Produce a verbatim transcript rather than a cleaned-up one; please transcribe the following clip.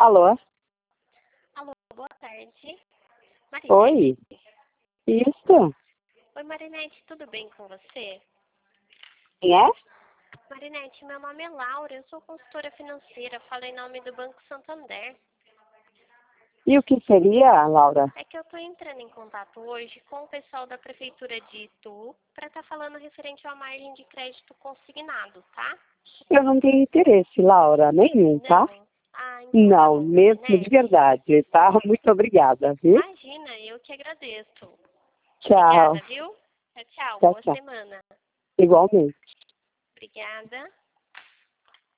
Alô? Alô, boa tarde. Marinete? Oi? Isso? Oi, Marinete, tudo bem com você? Quem é? Marinete, meu nome é Laura, eu sou consultora financeira, falo em nome do Banco Santander. E o que seria, Laura? É que eu estou entrando em contato hoje com o pessoal da Prefeitura de Itu para estar falando referente à margem de crédito consignado, tá? Eu não tenho interesse, Laura, nenhum, tá? Não? Ah, então tá Não, bom, mesmo de Marinete. verdade, tá? Muito obrigada, viu? Imagina, eu que agradeço. Tchau. Obrigada, viu? Tchau, tchau. Tchau, Boa tchau. semana. Igualmente. Obrigada.